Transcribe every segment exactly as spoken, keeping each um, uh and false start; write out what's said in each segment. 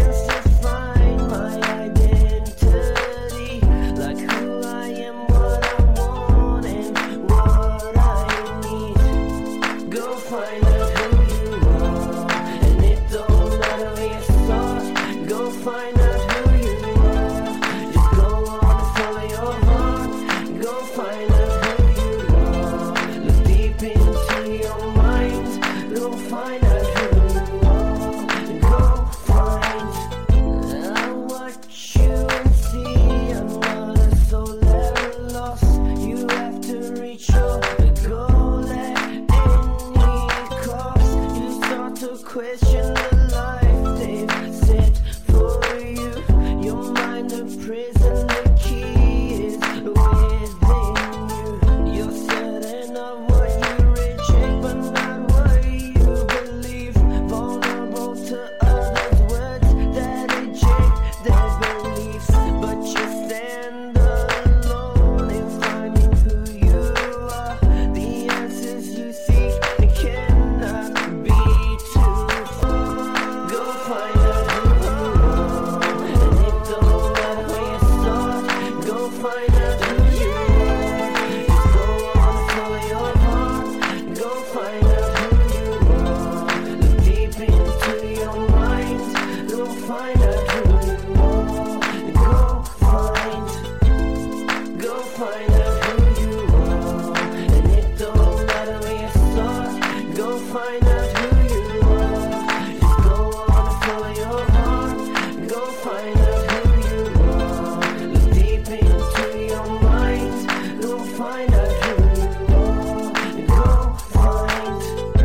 chance to find my identity, like who I am, what I want, and what I need. Go find out who you are, and it don't matter where you start. Go find out who you are. Just go on and follow your heart. Go find out who you are. Look deep into your mind. Go find out who you are. Go find. I watch you and see I'm not a soul ever lost. You have to reach your goal at any cost. You start to question the life they've set for you. Your mind a prison, the key is within you. You're certain of what you reject, but not what you believe. Vulnerable to others' words that eject their beliefs, but you stand alone in finding who you are. The answers you seek cannot be too far. Go find out who you are, and it don't matter where you start. Go find out who you are. Just go on and follow your heart. Go find out who you are. Look deep into your mind. Go find out who you are. Go find. Go find out who you are, and it don't matter where you start. Go find out who you are. Just go on and follow your heart. Go find out who you are. Look deep into your mind. Go find out who you are. Go find.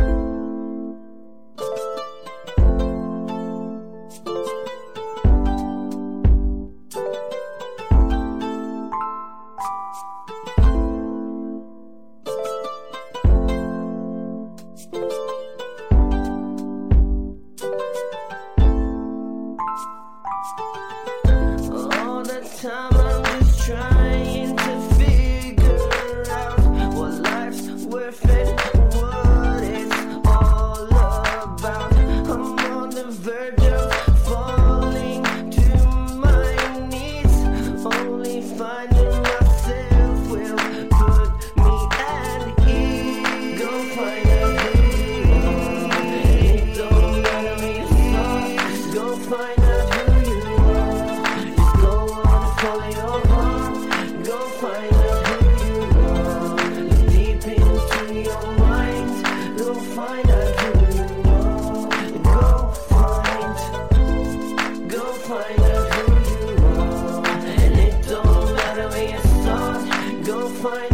All the time I'm just trying to figure out what life's worth and what it's all about. I'm on the verge of falling to my knees. Only finding myself will put me at ease. Go find out who you are. It don't matter where you start. Go find out who you are. Just go on and follow your heart. Go find out who you are. Look deep into your mind. Go find out who you are. Go find. Go find out who you are, and it don't matter where you start. Go find